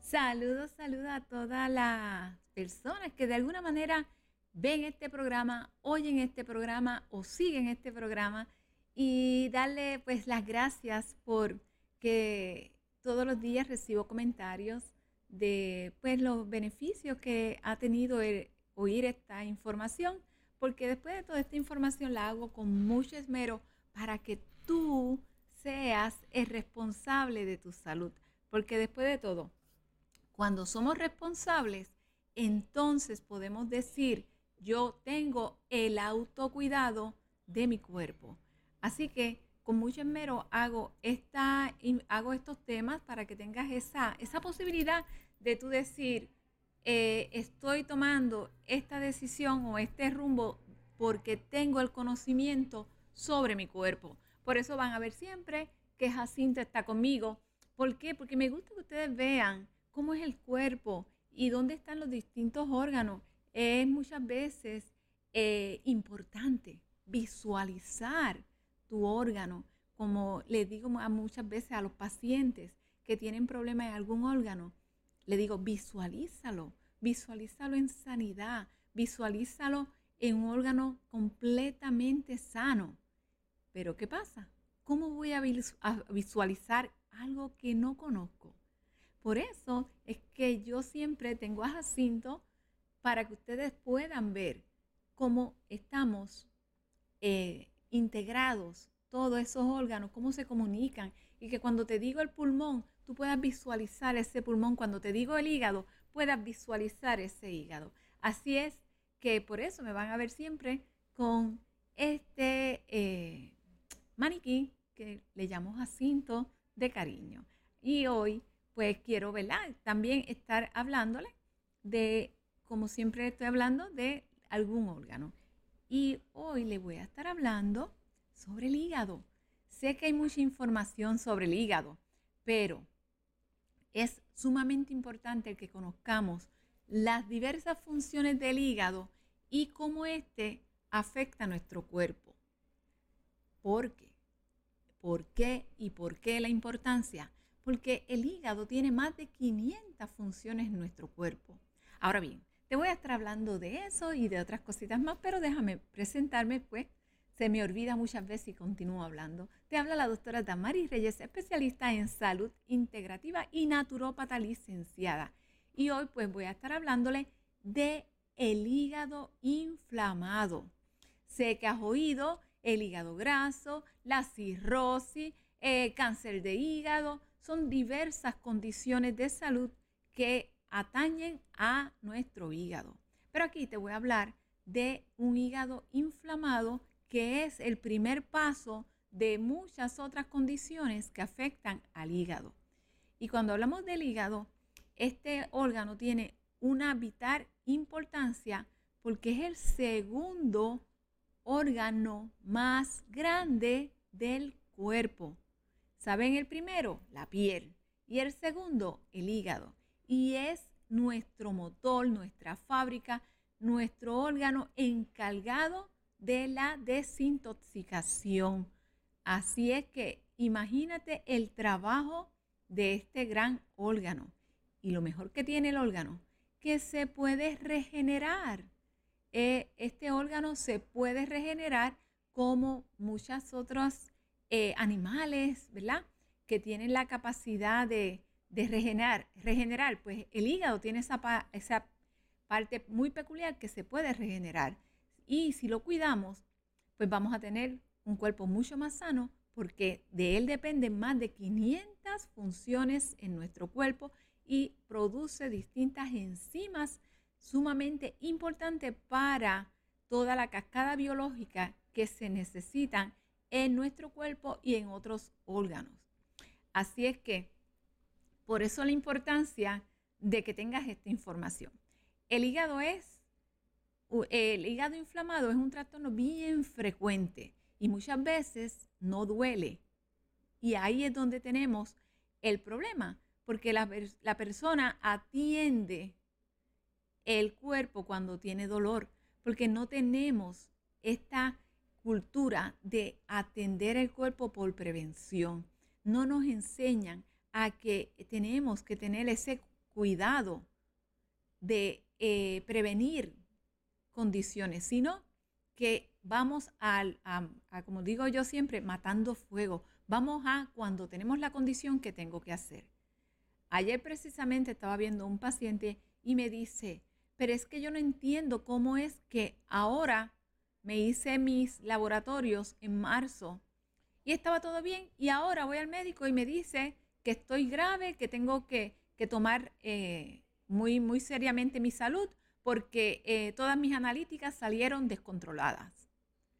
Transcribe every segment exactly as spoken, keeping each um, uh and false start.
Saludos, saludos a todas las personas que de alguna manera ven este programa, oyen este programa o siguen este programa y darle pues las gracias por que todos los días recibo comentarios de pues los beneficios que ha tenido el oír esta información, porque después de toda esta información la hago con mucho esmero para que tú seas el responsable de tu salud, porque después de todo, cuando somos responsables, entonces podemos decir, yo tengo el autocuidado de mi cuerpo. Así que con mucho esmero hago, esta, hago estos temas para que tengas esa, esa posibilidad de tú decir, eh, estoy tomando esta decisión o este rumbo porque tengo el conocimiento sobre mi cuerpo. Por eso van a ver siempre que Jacinto está conmigo. ¿Por qué? Porque me gusta que ustedes vean cómo es el cuerpo y dónde están los distintos órganos. Es muchas veces eh, importante visualizar tu órgano, como les digo a muchas veces a los pacientes que tienen problemas en algún órgano, le digo visualízalo, visualízalo en sanidad, visualízalo en un órgano completamente sano. Pero ¿qué pasa? ¿Cómo voy a visualizar algo que no conozco? Por eso es que yo siempre tengo a Jacinto para que ustedes puedan ver cómo estamos eh, integrados todos esos órganos, cómo se comunican, y que cuando te digo el pulmón, tú puedas visualizar ese pulmón. Cuando te digo el hígado, puedas visualizar ese hígado. Así es que por eso me van a ver siempre con este eh, maniquí que le llamo Jacinto de cariño. Y hoy pues quiero, ¿verdad?, también estar hablándole de, como siempre estoy hablando, de algún órgano. Y hoy le voy a estar hablando sobre el hígado. Sé que hay mucha información sobre el hígado, pero es sumamente importante que conozcamos las diversas funciones del hígado y cómo éste afecta a nuestro cuerpo. ¿Por qué? ¿Por qué y por qué la importancia? Porque el hígado tiene más de quinientas funciones en nuestro cuerpo. Ahora bien, te voy a estar hablando de eso y de otras cositas más, pero déjame presentarme, pues se me olvida muchas veces y continúo hablando. Te habla la doctora Damaris Reyes, especialista en salud integrativa y naturópata licenciada. Y hoy pues voy a estar hablándole de el hígado inflamado. Sé que has oído el hígado graso, la cirrosis, eh, cáncer de hígado. Son diversas condiciones de salud que atañen a nuestro hígado. Pero aquí te voy a hablar de un hígado inflamado, que es el primer paso de muchas otras condiciones que afectan al hígado. Y cuando hablamos del hígado, este órgano tiene una vital importancia porque es el segundo órgano más grande del cuerpo. ¿Saben el primero? La piel. Y el segundo, el hígado. Y es nuestro motor, nuestra fábrica, nuestro órgano encargado de la desintoxicación. Así es que imagínate el trabajo de este gran órgano. Y lo mejor que tiene el órgano, que se puede regenerar. Eh, este órgano se puede regenerar como muchas otras Eh, animales, ¿verdad?, que tienen la capacidad de, de regenerar, regenerar, pues el hígado tiene esa, pa, esa parte muy peculiar que se puede regenerar. Y si lo cuidamos, pues vamos a tener un cuerpo mucho más sano, porque de él dependen más de quinientas funciones en nuestro cuerpo y produce distintas enzimas sumamente importantes para toda la cascada biológica que se necesitan en nuestro cuerpo y en otros órganos. Así es que, por eso la importancia de que tengas esta información. El hígado es, el hígado inflamado es un trastorno bien frecuente y muchas veces no duele. Y ahí es donde tenemos el problema, porque la, la persona atiende el cuerpo cuando tiene dolor, porque no tenemos esta cultura de atender el cuerpo por prevención. No nos enseñan a que tenemos que tener ese cuidado de eh, prevenir condiciones, sino que vamos al- a, a, como digo yo siempre, matando fuego. Vamos a cuando tenemos la condición que tengo que hacer. Ayer precisamente estaba viendo un paciente y me dice, pero es que yo no entiendo cómo es que ahora me hice mis laboratorios en marzo y estaba todo bien y ahora voy al médico y me dice que estoy grave, que tengo que, que tomar eh, muy, muy seriamente mi salud porque eh, todas mis analíticas salieron descontroladas.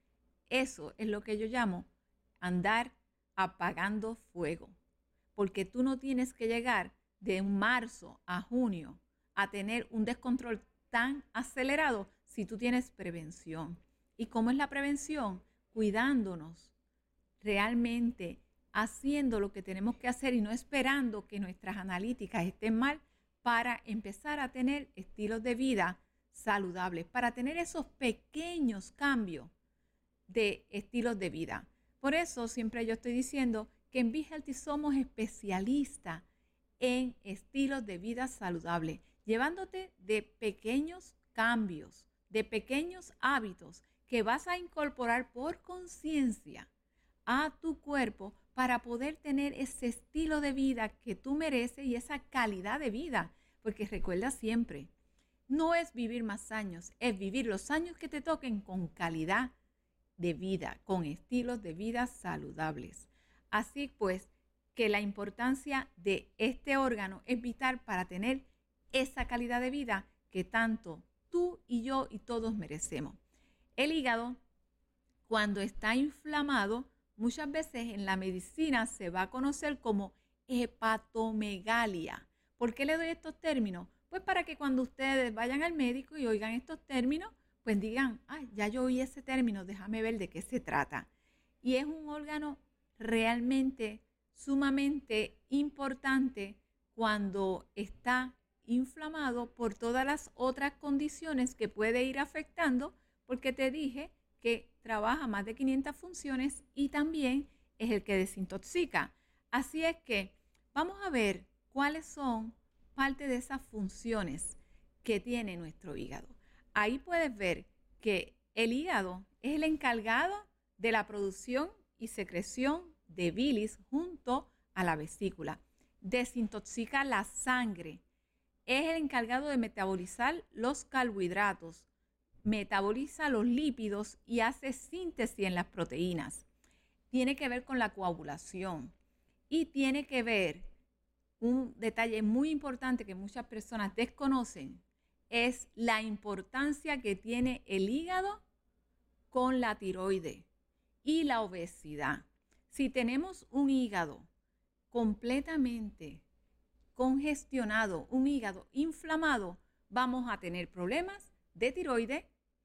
Eso es lo que yo llamo andar apagando fuego, porque tú no tienes que llegar de marzo a junio a tener un descontrol tan acelerado si tú tienes prevención. ¿Y cómo es la prevención? Cuidándonos, realmente haciendo lo que tenemos que hacer y no esperando que nuestras analíticas estén mal para empezar a tener estilos de vida saludables, para tener esos pequeños cambios de estilos de vida. Por eso siempre yo estoy diciendo que en Be-Healthy somos especialistas en estilos de vida saludables, llevándote de pequeños cambios, de pequeños hábitos que vas a incorporar por conciencia a tu cuerpo para poder tener ese estilo de vida que tú mereces y esa calidad de vida. Porque recuerda siempre, no es vivir más años, es vivir los años que te toquen con calidad de vida, con estilos de vida saludables. Así pues, que la importancia de este órgano es vital para tener esa calidad de vida que tanto tú y yo y todos merecemos. El hígado, cuando está inflamado, muchas veces en la medicina se va a conocer como hepatomegalia. ¿Por qué le doy estos términos? Pues para que cuando ustedes vayan al médico y oigan estos términos, pues digan, ah, ya yo oí ese término, déjame ver de qué se trata. Y es un órgano realmente sumamente importante cuando está inflamado por todas las otras condiciones que puede ir afectando, porque te dije que trabaja más de quinientas funciones y también es el que desintoxica. Así es que vamos a ver cuáles son parte de esas funciones que tiene nuestro hígado. Ahí puedes ver que el hígado es el encargado de la producción y secreción de bilis junto a la vesícula. Desintoxica la sangre. Es el encargado de metabolizar los carbohidratos, metaboliza los lípidos y hace síntesis en las proteínas. Tiene que ver con la coagulación y tiene que ver, un detalle muy importante que muchas personas desconocen, es la importancia que tiene el hígado con la tiroides y la obesidad. Si tenemos un hígado completamente congestionado, un hígado inflamado, vamos a tener problemas de tiroides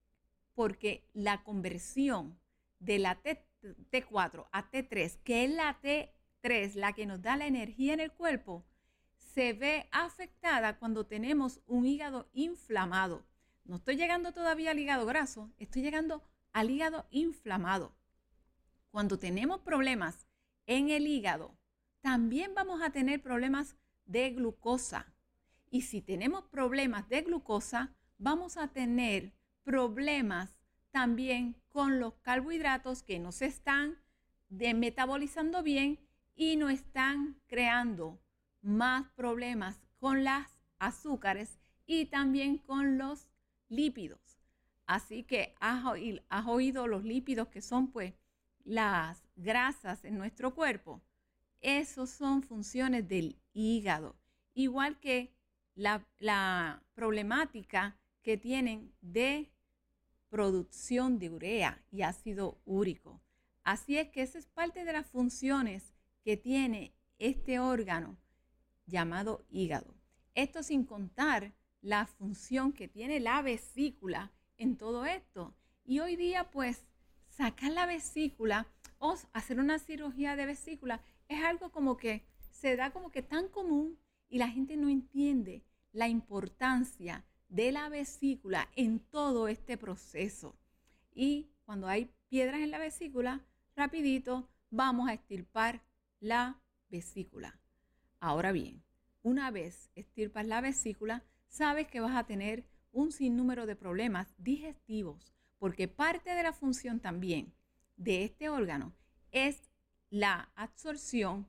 porque la conversión de la T cuatro a T tres, que es la T tres, la que nos da la energía en el cuerpo, se ve afectada cuando tenemos un hígado inflamado. No estoy llegando todavía al hígado graso, estoy llegando al hígado inflamado. Cuando tenemos problemas en el hígado, también vamos a tener problemas de glucosa. Y si tenemos problemas de glucosa, vamos a tener problemas también con los carbohidratos que no se están metabolizando bien y no están creando más problemas con las azúcares y también con los lípidos. Así que has oído, has oído los lípidos, que son pues las grasas en nuestro cuerpo. Esos son funciones del hígado, igual que la, la problemática que tienen de producción de urea y ácido úrico. Así es que esa es parte de las funciones que tiene este órgano llamado hígado. Esto sin contar la función que tiene la vesícula en todo esto. Y hoy día, pues, sacar la vesícula o hacer una cirugía de vesícula es algo como que se da como que tan común y la gente no entiende la importancia de la vesícula en todo este proceso. Y cuando hay piedras en la vesícula, rapidito vamos a extirpar la vesícula. Ahora bien, una vez extirpas la vesícula, sabes que vas a tener un sinnúmero de problemas digestivos, porque parte de la función también de este órgano es la absorción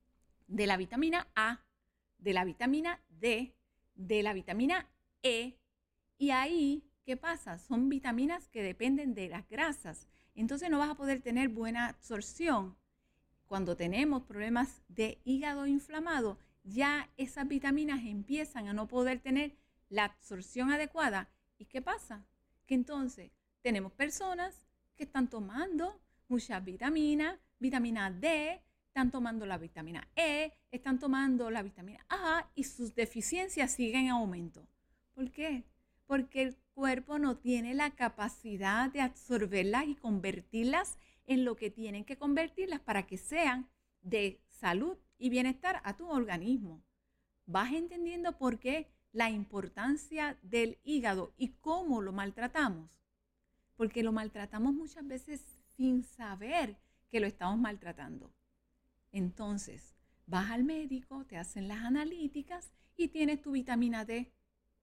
de la vitamina A, de la vitamina D, de la vitamina E, y ahí, ¿qué pasa? Son vitaminas que dependen de las grasas, entonces no vas a poder tener buena absorción. Cuando tenemos problemas de hígado inflamado, ya esas vitaminas empiezan a no poder tener la absorción adecuada. ¿Y qué pasa? Que entonces tenemos personas que están tomando muchas vitaminas, vitamina D, están tomando la vitamina E, están tomando la vitamina A y sus deficiencias siguen en aumento. ¿Por qué? Porque el cuerpo no tiene la capacidad de absorberlas y convertirlas en lo que tienen que convertirlas para que sean de salud y bienestar a tu organismo. ¿Vas entendiendo por qué la importancia del hígado y cómo lo maltratamos? Porque lo maltratamos muchas veces sin saber que lo estamos maltratando. Entonces, vas al médico, te hacen las analíticas y tienes tu vitamina D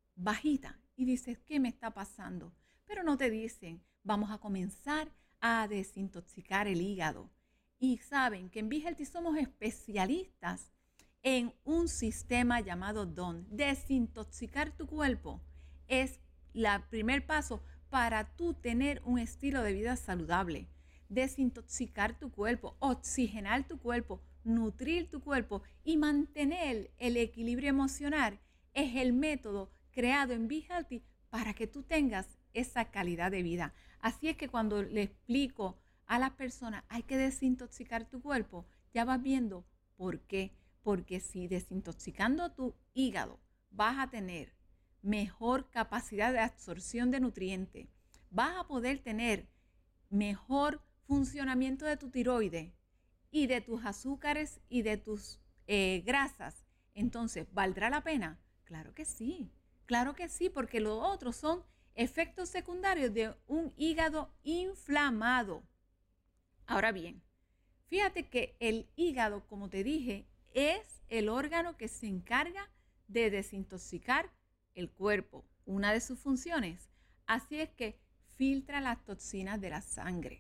bajita y dices, ¿qué me está pasando? Pero no te dicen, vamos a comenzar a desintoxicar el hígado. Y saben que en B-Healthy somos especialistas en un sistema llamado D O N. Desintoxicar tu cuerpo es el primer paso para tú tener un estilo de vida saludable. Desintoxicar tu cuerpo, oxigenar tu cuerpo, nutrir tu cuerpo y mantener el equilibrio emocional es el método creado en B-Healthy para que tú tengas esa calidad de vida. Así es que cuando le explico a las personas, hay que desintoxicar tu cuerpo, ya vas viendo por qué. Porque si desintoxicando tu hígado vas a tener mejor capacidad de absorción de nutrientes, vas a poder tener mejor funcionamiento de tu tiroides y de tus azúcares y de tus eh, grasas, entonces, ¿valdrá la pena? Claro que sí, claro que sí, porque los otros son efectos secundarios de un hígado inflamado. Ahora bien, fíjate que el hígado, como te dije, es el órgano que se encarga de desintoxicar el cuerpo, una de sus funciones. Así es que filtra las toxinas de la sangre.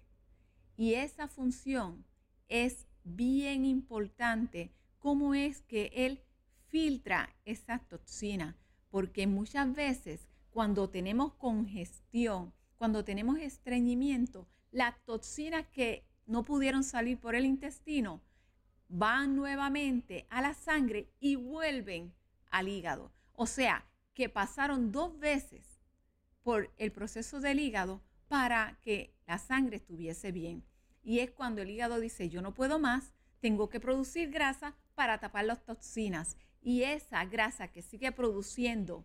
Y esa función es bien importante, cómo es que él filtra esas toxinas, porque muchas veces cuando tenemos congestión, cuando tenemos estreñimiento, las toxinas que no pudieron salir por el intestino van nuevamente a la sangre y vuelven al hígado. O sea, que pasaron dos veces por el proceso del hígado para que la sangre estuviese bien. Y es cuando el hígado dice, yo no puedo más, tengo que producir grasa para tapar las toxinas. Y esa grasa que sigue produciendo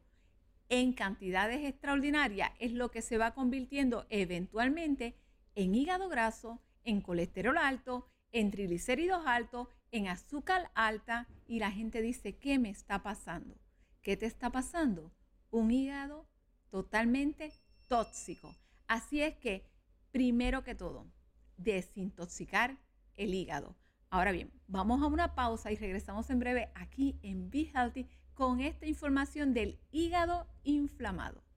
en cantidades extraordinarias es lo que se va convirtiendo eventualmente en hígado graso, en colesterol alto, en triglicéridos altos, en azúcar alta. Y la gente dice, ¿qué me está pasando? ¿Qué te está pasando? Un hígado totalmente tóxico. Así es que, primero que todo, desintoxicar el hígado. Ahora bien, vamos a una pausa y regresamos en breve aquí en B-Healthy con esta información del hígado inflamado.